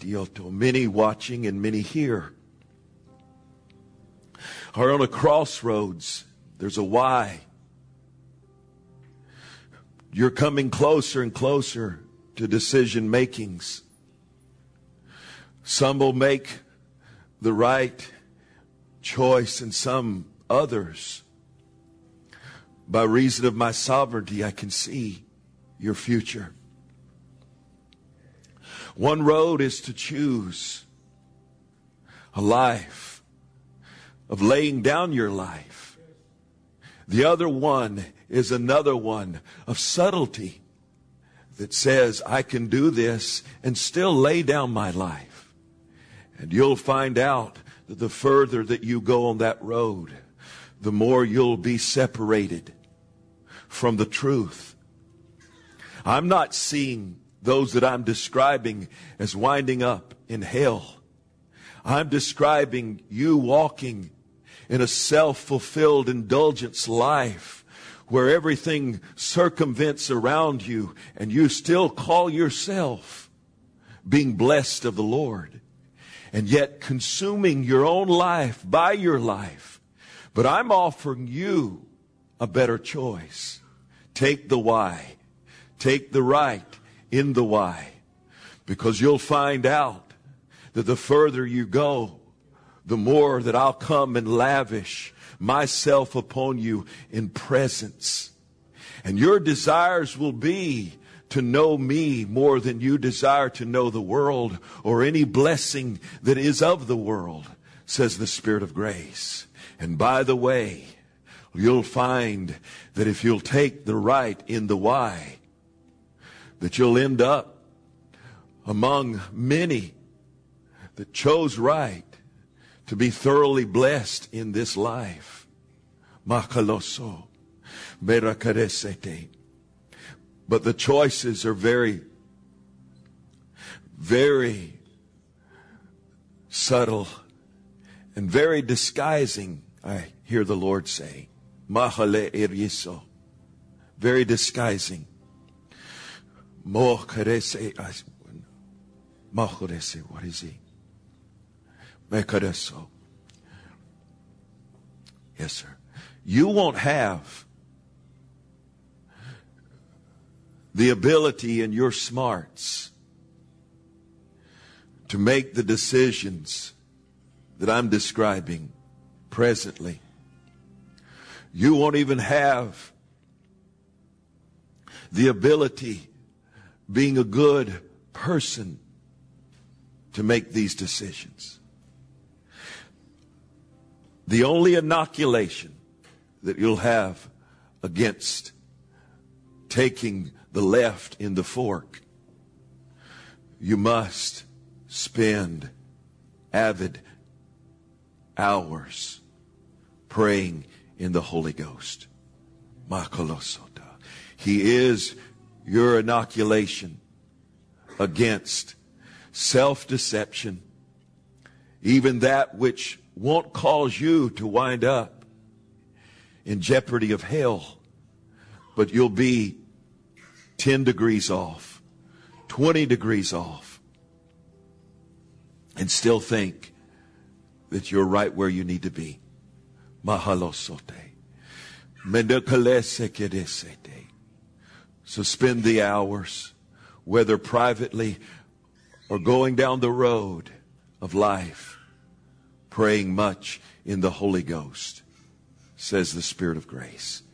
Many watching and many here are on a crossroads. There's a why. You're coming closer and closer to decision makings. Some will make the right choice and some others. By reason of my sovereignty, I can see your future. One road is to choose a life of laying down your life. The other one is another one of subtlety that says, I can do this and still lay down my life. And you'll find out that the further that you go on that road, the more you'll be separated from the truth. I'm not seeing those that I'm describing as winding up in hell. I'm describing you walking in a self-fulfilled indulgence life where everything circumvents around you and you still call yourself being blessed of the Lord, and yet consuming your own life by your life. But I'm offering you a better choice. Take the why. Take the right in the why. Because you'll find out that the further you go, the more that I'll come and lavish myself upon you in presence. And your desires will be to know me more than you desire to know the world or any blessing that is of the world, says the Spirit of grace. And by the way, you'll find that if you'll take the right in the why, that you'll end up among many that chose right to be thoroughly blessed in this life. Makaloso, merakaresete. But the choices are very, very subtle and very disguising, I hear the Lord say. Mahale eriso. Very disguising. Mokarese. Mahorese. What is he? Mekareso. Yes, sir. You won't have the ability in your smarts to make the decisions that I'm describing presently. You won't even have the ability, being a good person, to make these decisions. The only inoculation that you'll have against taking the left in the fork, you must spend avid hours praying in the Holy Ghost. Makalosota. He is your inoculation against self-deception, even that which won't cause you to wind up in jeopardy of hell, but you'll be 10 degrees off, 20 degrees off, and still think that you're right where you need to be. Mahalosote. Mendekalesekedesete. So spend the hours, whether privately or going down the road of life, praying much in the Holy Ghost, says the Spirit of grace.